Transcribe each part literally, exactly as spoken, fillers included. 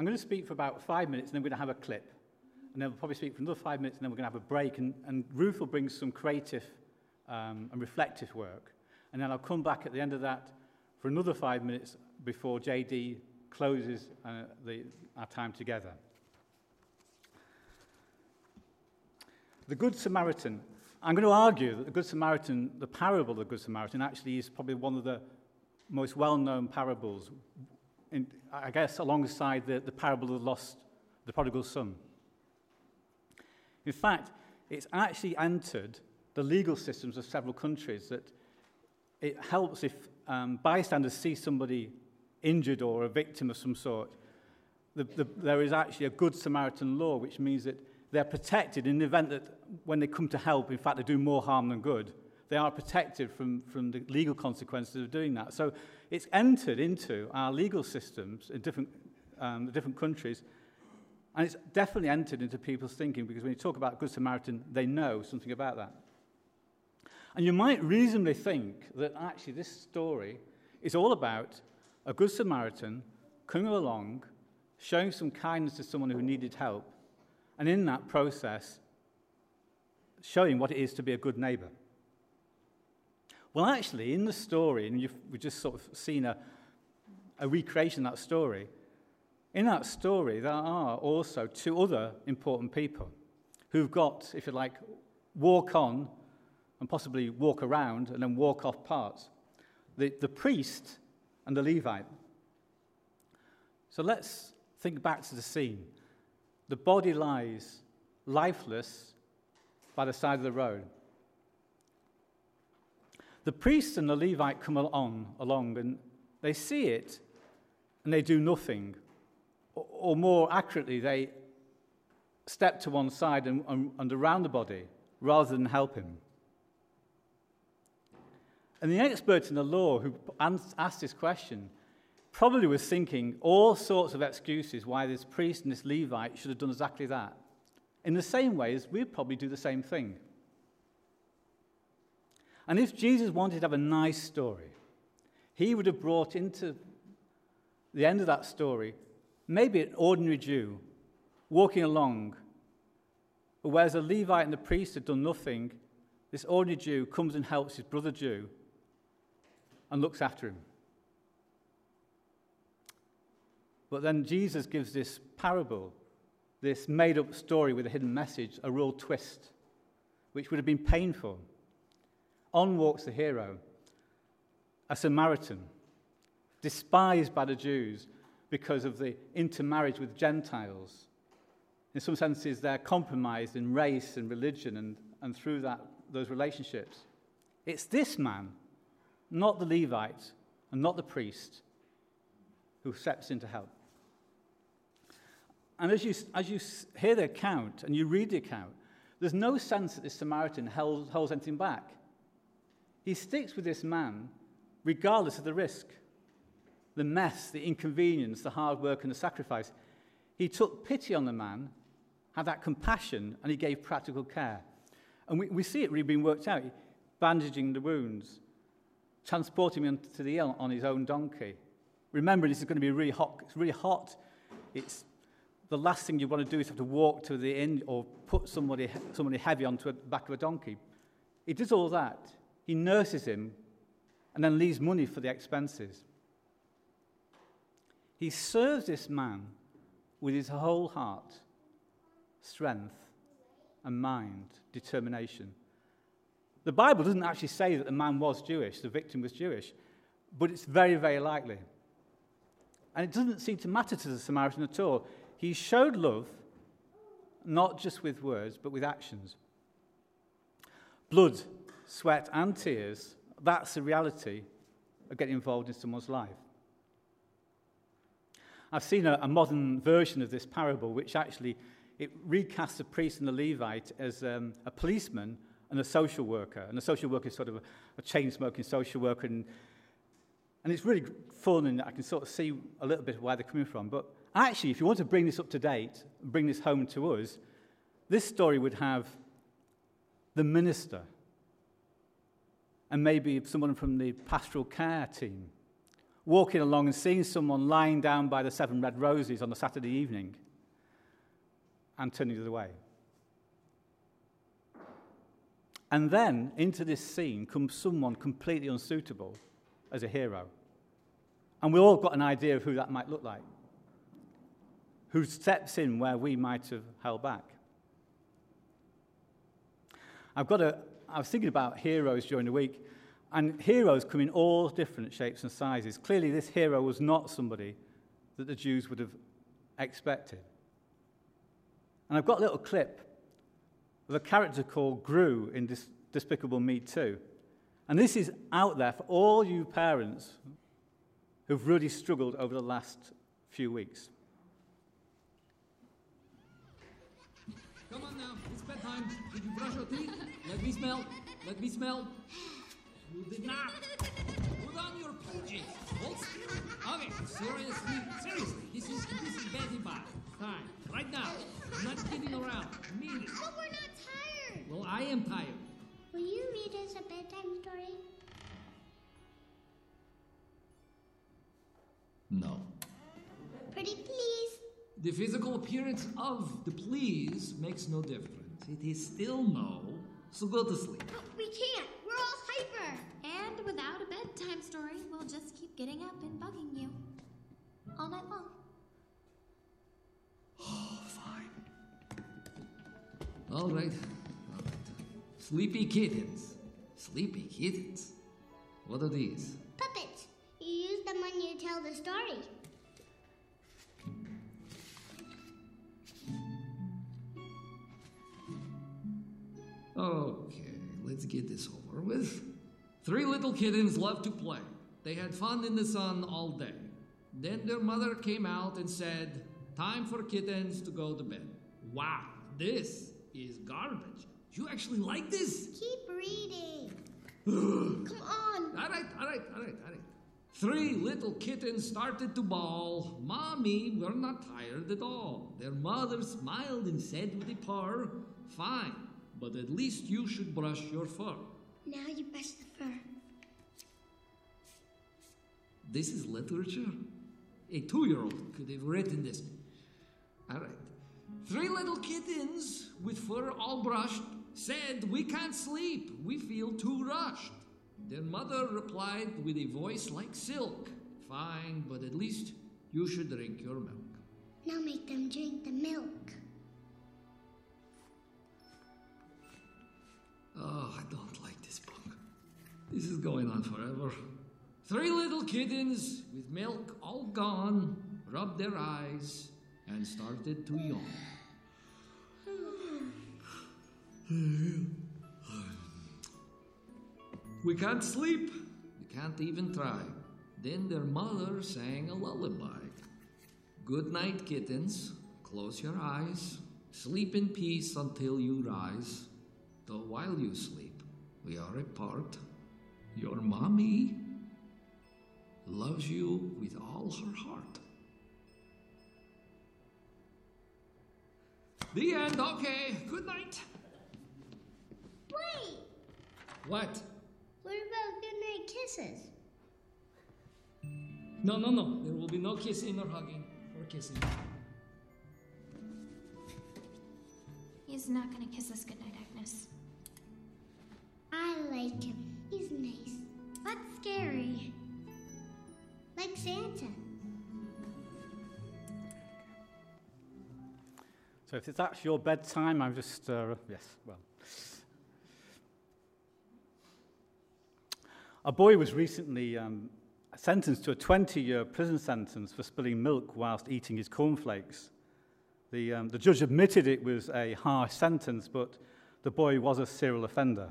I'm going to speak for about five minutes, and then we're going to have a clip. And then we'll probably speak for another five minutes, and then we're going to have a break. And, and Ruth will bring some creative um, and reflective work. And then I'll come back at the end of that for another five minutes before J D closes uh, the, our time together. The Good Samaritan. I'm going to argue that the Good Samaritan, the parable of the Good Samaritan, actually is probably one of the most well-known parables, in, I guess, alongside the, the parable of the lost, the prodigal son. In fact, it's actually entered the legal systems of several countries that it helps if um, bystanders see somebody injured or a victim of some sort. The, the, there is actually a Good Samaritan law, which means that they're protected in the event that when they come to help, in fact, they do more harm than good. They are protected from, from the legal consequences of doing that. So it's entered into our legal systems in different, um, different countries, and it's definitely entered into people's thinking, because when you talk about Good Samaritan, they know something about that. And you might reasonably think that actually this story is all about a Good Samaritan coming along, showing some kindness to someone who needed help, and in that process, showing what it is to be a good neighbour. Well, actually, in the story, and you've, we've just sort of seen a, a recreation of that story, in that story there are also two other important people who've got, if you like, walk on and possibly walk around and then walk off parts. The, the priest and the Levite. So let's think back to the scene. The body lies lifeless by the side of the road. The priest and the Levite come on, along and they see it and they do nothing. Or, or more accurately, they step to one side and, and, and around the body rather than help him. And the expert in the law who asked this question probably was thinking all sorts of excuses why this priest and this Levite should have done exactly that. In the same way as we'd probably do the same thing. And if Jesus wanted to have a nice story, he would have brought into the end of that story maybe an ordinary Jew walking along, but whereas the Levite and the priest had done nothing, this ordinary Jew comes and helps his brother Jew and looks after him. But then Jesus gives this parable, this made-up story with a hidden message, a real twist, which would have been painful. On walks the hero, a Samaritan, despised by the Jews because of the intermarriage with Gentiles. In some senses, they're compromised in race and religion and, and through that those relationships. It's this man, not the Levite and not the priest, who steps in to help. And as you, as you hear the account and you read the account, there's no sense that this Samaritan holds, holds anything back. He sticks with this man regardless of the risk, the mess, the inconvenience, the hard work and the sacrifice. He took pity on the man, had that compassion, and he gave practical care. And we, we see it really being worked out, bandaging the wounds, transporting him to the inn on his own donkey. Remember, this is going to be really hot. It's really hot. It's the last thing you want to do is have to walk to the inn or put somebody somebody heavy onto the back of a donkey. He does all that. He nurses him and then leaves money for the expenses. He serves this man with his whole heart, strength and mind, determination. The Bible doesn't actually say that the man was Jewish, the victim was Jewish, but it's very, very likely. And it doesn't seem to matter to the Samaritan at all. He showed love, not just with words, but with actions. Blood, sweat, and tears, that's the reality of getting involved in someone's life. I've seen a, a modern version of this parable, which actually, it recasts the priest and the Levite as um, a policeman and a social worker. And the social worker is sort of a, a chain-smoking social worker, and And it's really fun, and I can sort of see a little bit of where they're coming from. But actually, if you want to bring this up to date, bring this home to us, this story would have the minister and maybe someone from the pastoral care team walking along and seeing someone lying down by the seven red roses on a Saturday evening and turning the other way. And then into this scene comes someone completely unsuitable as a hero. And we've all got an idea of who that might look like, who steps in where we might have held back. I've got a, I was thinking about heroes during the week, and heroes come in all different shapes and sizes. Clearly, this hero was not somebody that the Jews would have expected. And I've got a little clip of a character called Gru in Dis- Despicable Me two. And this is out there for all you parents who've really struggled over the last few weeks. Come on now, it's bedtime. Did you brush your teeth? Let me smell. Let me smell. You did not. Put on your P Js. Hold still. Okay, seriously, seriously. This is this is bedtime time. Right now. I'm not kidding around. I mean it. But we're not tired. Well, I am tired. Will you read us a bedtime story? No. Pretty please. The physical appearance of the please makes no difference. It is still no, so go to sleep. But we can't. We're all hyper. And without a bedtime story, we'll just keep getting up and bugging you all night long. Oh, fine. All right. All right. Sleepy kittens. Sleepy kittens? What are these? Puppets. You use them when you tell the story. Okay, let's get this over with. Three little kittens loved to play. They had fun in the sun all day. Then their mother came out and said, "Time for kittens to go to bed." Wow, this is garbage. You actually like this? Keep reading. Come on. All right, all right, all right, all right. Three little kittens started to bawl. Mommy, we're not tired at all. Their mother smiled and said with a purr, "Fine, but at least you should brush your fur." Now you brush the fur. This is literature? A two-year-old could have written this. All right. Three little kittens with fur all brushed said, "We can't sleep. We feel too rushed." Their mother replied with a voice like silk, "Fine, but at least you should drink your milk." Now make them drink the milk. Oh, I don't like this book. This is going on forever. Three little kittens with milk all gone rubbed their eyes and started to yawn. We can't sleep. We can't even try. Then their mother sang a lullaby. Good night, kittens. Close your eyes. Sleep in peace until you rise. Though while you sleep, we are apart. Your mommy loves you with all her heart. The end. Okay. Good night. Wait. What? What about goodnight kisses? No, no, no. There will be no kissing or hugging or kissing. He's not gonna kiss us goodnight, Agnes. I like him. He's nice. But scary. Like Santa. So if that's your bedtime, I'm just, uh, yes, well. A boy was recently um, sentenced to a twenty-year prison sentence for spilling milk whilst eating his cornflakes. The, um, the judge admitted it was a harsh sentence, but the boy was a serial offender.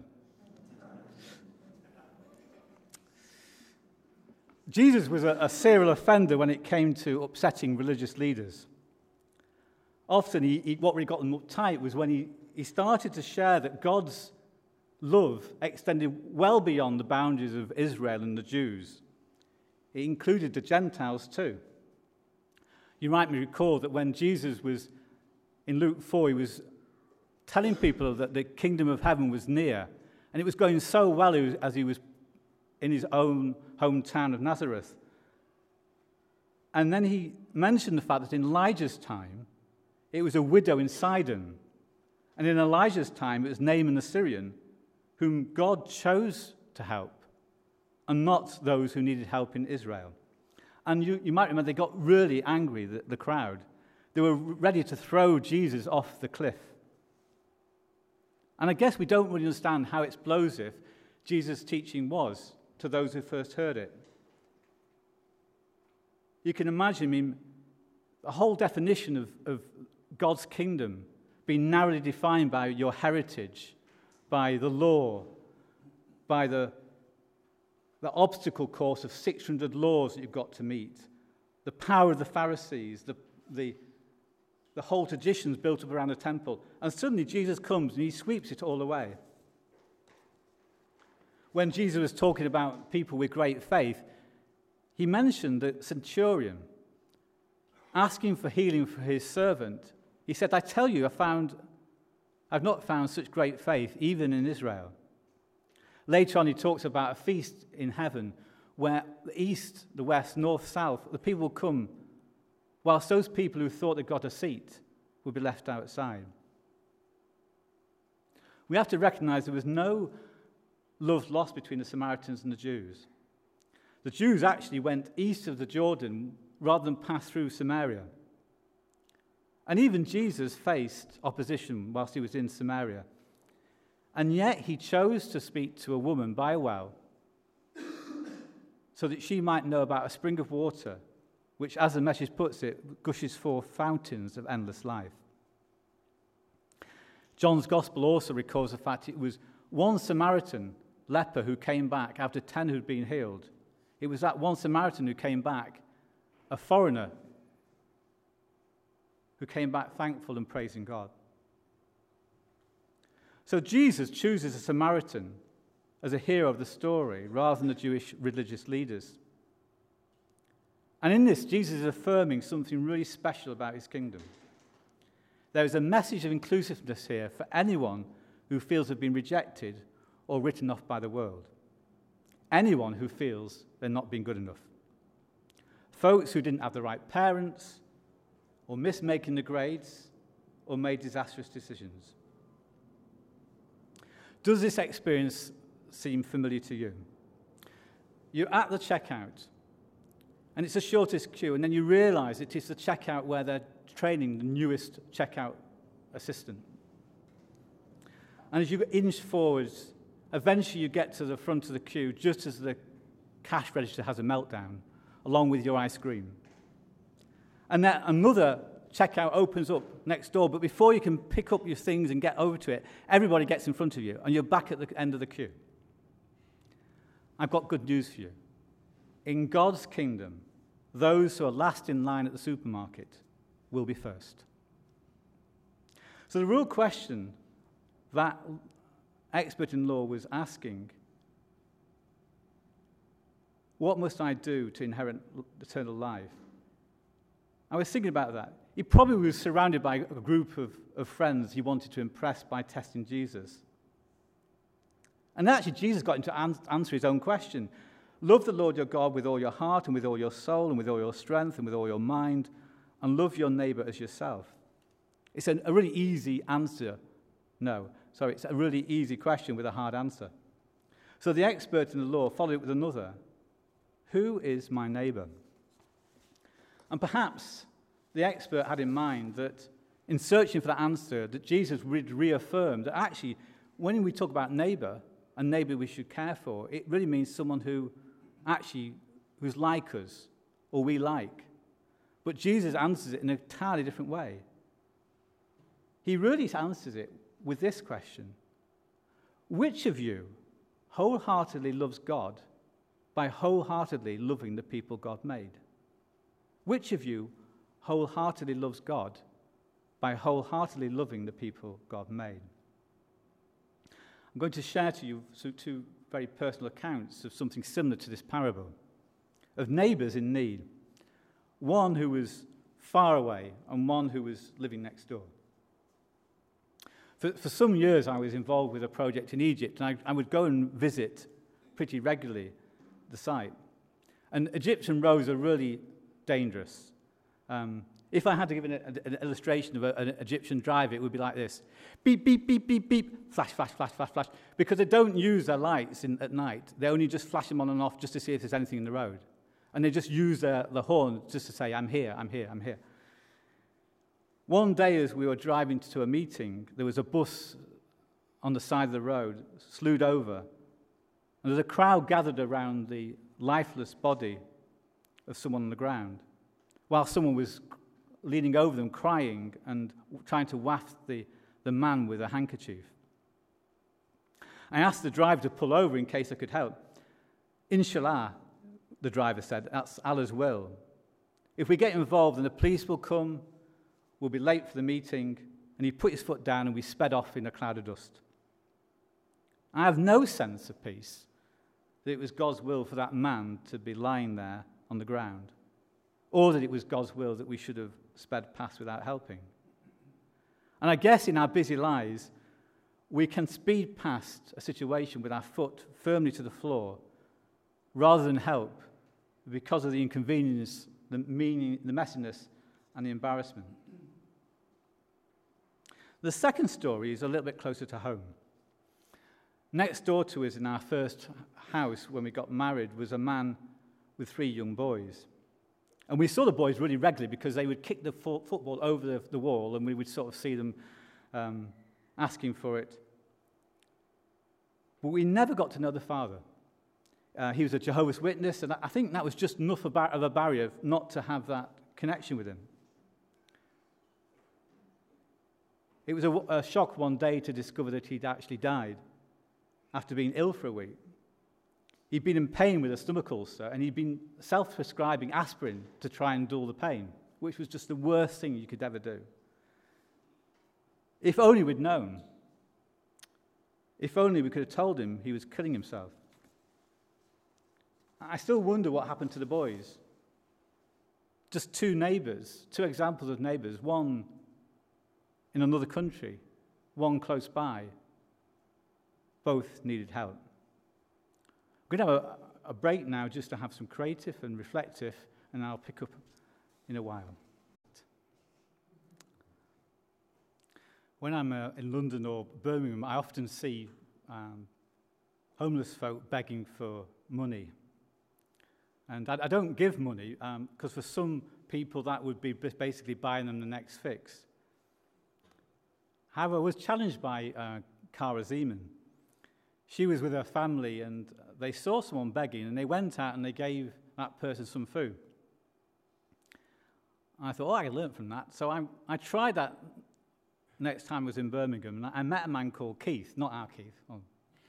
Jesus was a, a serial offender when it came to upsetting religious leaders. Often, he, he, what really got them uptight was when he, he started to share that God's love extended well beyond the boundaries of Israel and the Jews. It included the Gentiles too. You might recall that when Jesus was, in Luke four, he was telling people that the kingdom of heaven was near, and it was going so well as he was in his own hometown of Nazareth, And then he mentioned the fact that in Elijah's time, it was a widow in Sidon. And in Elijah's time, it was Naaman the Syrian, whom God chose to help, and not those who needed help in Israel. And you, you might remember they got really angry, the, the crowd. They were ready to throw Jesus off the cliff. And I guess we don't really understand how explosive Jesus' teaching was to those who first heard it. You can imagine, I mean, the whole definition of, of God's kingdom being narrowly defined by your heritage, by the law, by the, the obstacle course of six hundred laws that you've got to meet, the power of the Pharisees, the, the, the whole traditions built up around the temple. And suddenly Jesus comes and he sweeps it all away. When Jesus was talking about people with great faith, he mentioned the centurion asking for healing for his servant. He said, I tell you, I found, I've not found such great faith, even in Israel. Later on, he talks about a feast in heaven where the east, the west, north, south, the people will come, whilst those people who thought they got a seat will be left outside. We have to recognize there was no love lost between the Samaritans and the Jews. The Jews actually went east of the Jordan rather than pass through Samaria. And even Jesus faced opposition whilst he was in Samaria. And yet he chose to speak to a woman by a well so that she might know about a spring of water, which, as the message puts it, gushes forth fountains of endless life. John's Gospel also records the fact it was one Samaritan leper who came back after ten who'd been healed. It was that one Samaritan who came back, a foreigner, who came back thankful and praising God. So Jesus chooses a Samaritan as a hero of the story rather than the Jewish religious leaders. And in this, Jesus is affirming something really special about his kingdom. There is a message of inclusiveness here for anyone who feels they've been rejected or written off by the world. Anyone who feels they're not being good enough. Folks who didn't have the right parents, or missed making the grades, or made disastrous decisions. Does this experience seem familiar to you? You're at the checkout, and it's the shortest queue, and then you realize it is the checkout where they're training the newest checkout assistant. And as you inch forwards, eventually you get to the front of the queue just as the cash register has a meltdown, along with your ice cream. And then another checkout opens up next door, but before you can pick up your things and get over to it, everybody gets in front of you, and you're back at the end of the queue. I've got good news for you. In God's kingdom, those who are last in line at the supermarket will be first. So the real question that expert in law was asking, what must I do to inherit eternal life? I was thinking about that. He probably was surrounded by a group of, of friends he wanted to impress by testing Jesus. And actually, Jesus got him to an- answer his own question. Love the Lord your God with all your heart and with all your soul and with all your strength and with all your mind, and love your neighbor as yourself. It's a, a really easy answer. No, sorry, it's a really easy question with a hard answer. So the expert in the law followed it with another. Who is my neighbor? And perhaps the expert had in mind that in searching for that answer, that Jesus would reaffirm that actually, when we talk about neighbor, and neighbor we should care for, it really means someone who actually, who's like us, or we like. But Jesus answers it in an entirely different way. He really answers it with this question. Which of you wholeheartedly loves God by wholeheartedly loving the people God made? Which of you wholeheartedly loves God by wholeheartedly loving the people God made? I'm going to share to you two very personal accounts of something similar to this parable, of neighbors in need. One who was far away and one who was living next door. For, for some years I was involved with a project in Egypt, and I, I would go and visit pretty regularly the site. And Egyptian roads are really dangerous. Um, if I had to give an, an illustration of a, an Egyptian driver, it would be like this. Beep, beep, beep, beep, beep, flash, flash, flash, flash, flash. Because they don't use their lights in, at night. They only just flash them on and off just to see if there's anything in the road. And they just use their, the horn just to say, I'm here, I'm here, I'm here. One day as we were driving to a meeting, there was a bus on the side of the road, slewed over. And there was a crowd gathered around the lifeless body of someone on the ground, while someone was leaning over them, crying and trying to waft the, the man with a handkerchief. I asked the driver to pull over in case I could help. Inshallah, the driver said, that's Allah's will. If we get involved, then the police will come, we'll be late for the meeting, and he put his foot down and we sped off in a cloud of dust. I have no sense of peace that it was God's will for that man to be lying there on the ground, or that it was God's will that we should have sped past without helping. And I guess in our busy lives, we can speed past a situation with our foot firmly to the floor rather than help because of the inconvenience, the meaning, the messiness, and the embarrassment. The second story is a little bit closer to home. Next door to us in our first house when we got married was a man with three young boys. And we saw the boys really regularly because they would kick the fo- football over the, the wall and we would sort of see them um, asking for it. But we never got to know the father. Uh, he was a Jehovah's Witness, and I think that was just enough of a barrier not to have that connection with him. It was a, a shock one day to discover that he'd actually died after being ill for a week. He'd been in pain with a stomach ulcer, and he'd been self-prescribing aspirin to try and dull the pain, which was just the worst thing you could ever do. If only we'd known. If only we could have told him he was killing himself. I still wonder what happened to the boys. Just two neighbours, two examples of neighbours, one in another country, one close by. Both needed help. We're going to have a, a break now just to have some creative and reflective, and I'll pick up in a while. When I'm uh, in London or Birmingham, I often see um, homeless folk begging for money. And I, I don't give money, because um, for some people that would be basically buying them the next fix. However, I was challenged by uh, Cara Zeman. She was with her family, and they saw someone begging, and they went out and they gave that person some food. And I thought, oh, I learned from that. So I, I tried that next time I was in Birmingham, and I met a man called Keith, not our Keith. Oh,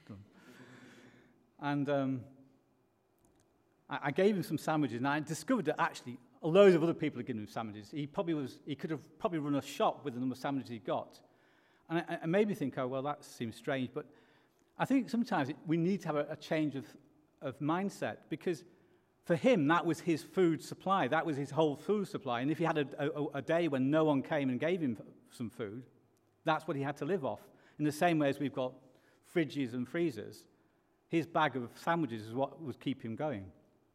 and um, I, I gave him some sandwiches, and I discovered that actually loads of other people had given him sandwiches. He probably was, he could have probably run a shop with the number of sandwiches he got. And it, it made me think, oh, well, that seems strange, but I think sometimes it, we need to have a, a change of, of mindset, because for him, that was his food supply. That was his whole food supply. And if he had a, a, a day when no one came and gave him some food, that's what he had to live off. In the same way as we've got fridges and freezers, his bag of sandwiches is what would keep him going.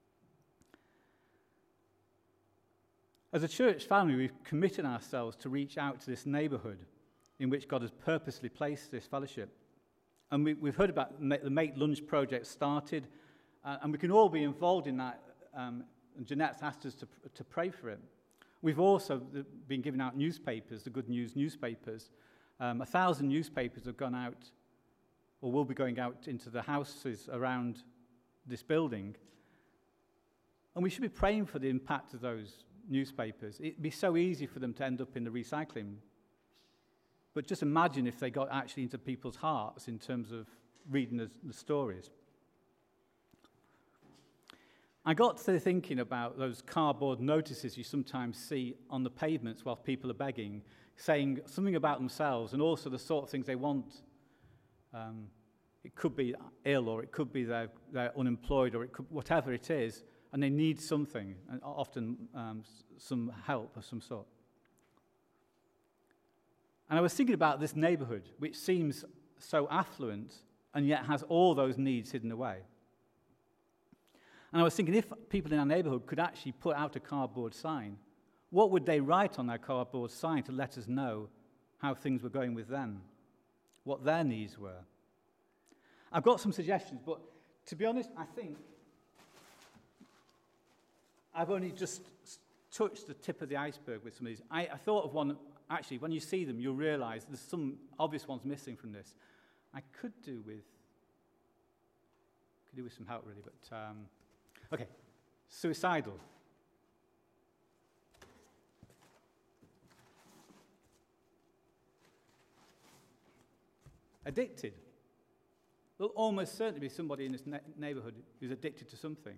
As a church family, we've committed ourselves to reach out to this neighborhood in which God has purposely placed this fellowship. And we, we've heard about the Make Lunch project started, uh, and we can all be involved in that. Um, and Jeanette's asked us to, to pray for it. We've also been giving out newspapers, the Good News newspapers. Um, a thousand newspapers have gone out, or will be going out into the houses around this building. And we should be praying for the impact of those newspapers. It'd be so easy for them to end up in the recycling. But just imagine if they got actually into people's hearts in terms of reading the, the stories. I got to thinking about those cardboard notices you sometimes see on the pavements while people are begging, saying something about themselves and also the sort of things they want. Um, it could be ill, or it could be they're, they're unemployed, or it could, whatever it is, and they need something, and often um, some help of some sort. And I was thinking about this neighborhood, which seems so affluent and yet has all those needs hidden away. And I was thinking, if people in our neighborhood could actually put out a cardboard sign, what would they write on their cardboard sign to let us know how things were going with them, what their needs were? I've got some suggestions, but to be honest, I think I've only just touched the tip of the iceberg with some of these. I, I thought of one, actually, when you see them, you'll realize there's some obvious ones missing from this. I could do with, could do with some help, really, but, um, okay, suicidal. Addicted. There'll almost certainly be somebody in this ne- neighborhood who's addicted to something.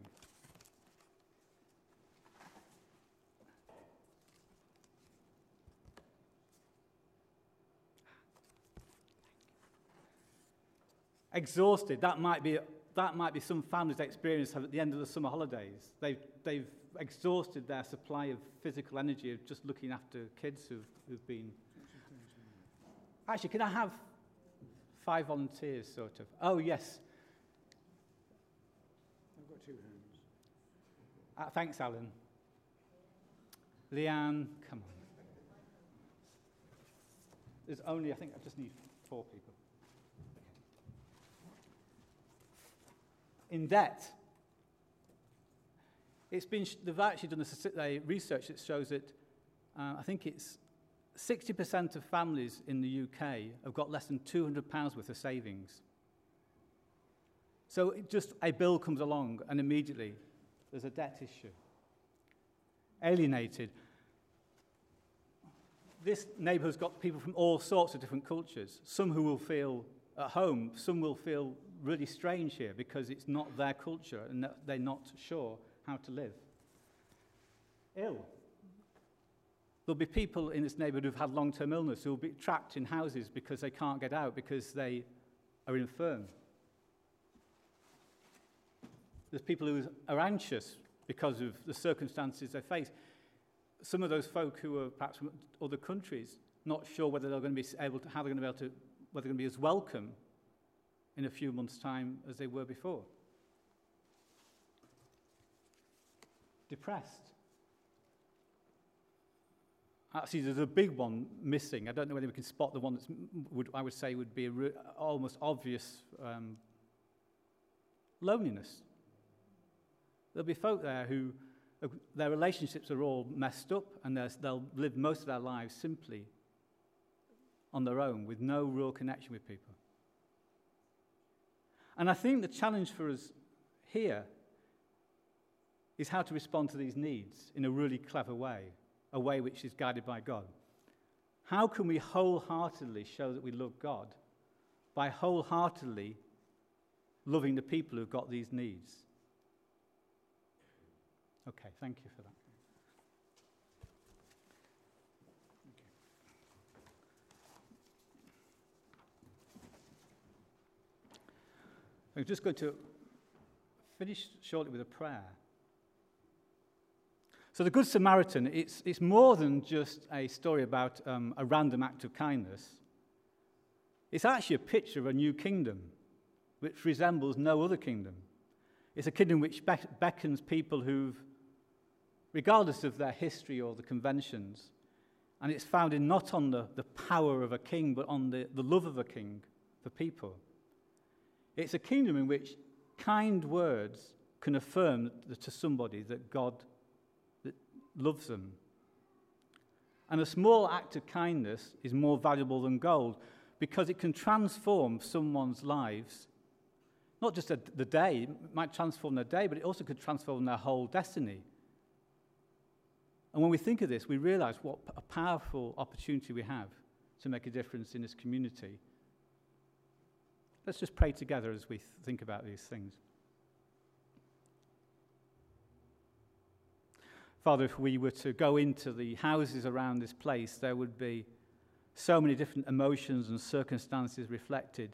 Exhausted. That might be that might be some families' experience at the end of the summer holidays. They've they've exhausted their supply of physical energy of just looking after kids who've who've been. Actually, can I have five volunteers, sort of? Oh yes. I've got two hands. Uh, thanks, Alan. Leanne, come on. There's only, I think, I just need four people. In debt. It's been, they've actually done a, a research that shows that uh, I think it's sixty percent of families in the U K have got less than two hundred pounds worth of savings. So it just a bill comes along and immediately there's a debt issue. Alienated. This neighbourhood's got people from all sorts of different cultures. Some who will feel at home, some will feel really strange here because it's not their culture and they're not sure how to live. Ill. There'll be people in this neighbourhood who've had long-term illness who will be trapped in houses because they can't get out because they are infirm. There's people who are anxious because of the circumstances they face. Some of those folk who are perhaps from other countries, not sure whether they're going to be able to, how they're going to be able to, whether they're going to be as welcome in a few months' time as they were before. Depressed. Actually, there's a big one missing. I don't know whether we can spot the one that's, would, I would say, would be a re- almost obvious um, loneliness. There'll be folk there who, uh, their relationships are all messed up, and they'll live most of their lives simply on their own, with no real connection with people. And I think the challenge for us here is how to respond to these needs in a really clever way, a way which is guided by God. How can we wholeheartedly show that we love God? By wholeheartedly loving the people who've got these needs. Okay, thank you for that. I'm just going to finish shortly with a prayer. So the Good Samaritan, it's, it's more than just a story about um, a random act of kindness. It's actually a picture of a new kingdom, which resembles no other kingdom. It's a kingdom which be- beckons people who've, regardless of their history or the conventions, and it's founded not on the, the power of a king, but on the, the love of a king for people. It's a kingdom in which kind words can affirm to somebody that God that loves them. And a small act of kindness is more valuable than gold because it can transform someone's lives. Not just a, the day, it might transform their day, but it also could transform their whole destiny. And when we think of this, we realize what a powerful opportunity we have to make a difference in this community. Let's just pray together as we th- think about these things. Father, if we were to go into the houses around this place, there would be so many different emotions and circumstances reflected.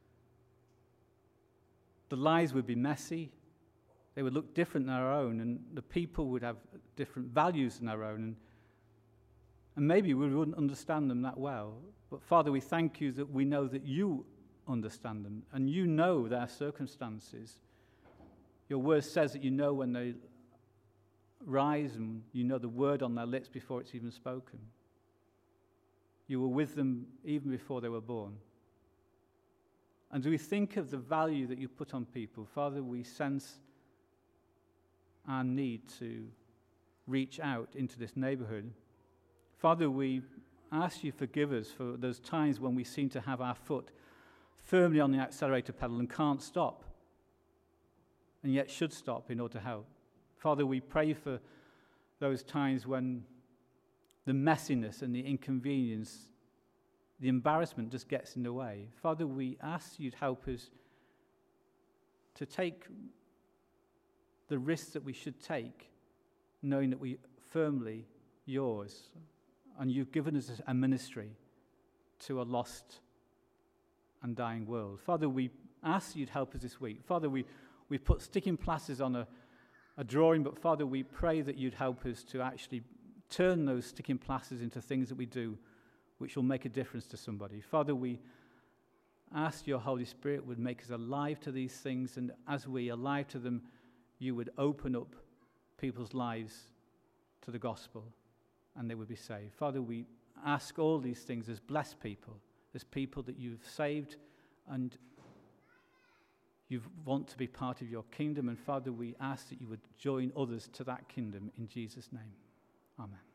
The lives would be messy. They would look different than our own, and the people would have different values than our own. And, and maybe we wouldn't understand them that well. But Father, we thank you that we know that you understand them, and you know their circumstances. Your word says that you know when they rise and you know the word on their lips before it's even spoken. You were with them even before they were born. And do we think of the value that you put on people? Father, we sense our need to reach out into this neighborhood. Father, we ask you forgive us for those times when we seem to have our foot firmly on the accelerator pedal and can't stop, and yet should stop in order to help. Father, we pray for those times when the messiness and the inconvenience, the embarrassment just gets in the way. Father, we ask you'd help us to take the risks that we should take, knowing that we firmly yours, and you've given us a ministry to a lost and dying world. Father, we ask you'd help us this week. Father, we, we put sticking plasters on a, a drawing, but Father, we pray that you'd help us to actually turn those sticking plasters into things that we do which will make a difference to somebody. Father, we ask your Holy Spirit would make us alive to these things, and as we are alive to them, you would open up people's lives to the gospel and they would be saved. Father, we ask all these things as blessed people, as people that you've saved and you want to be part of your kingdom. And Father, we ask that you would join others to that kingdom in Jesus' name. Amen.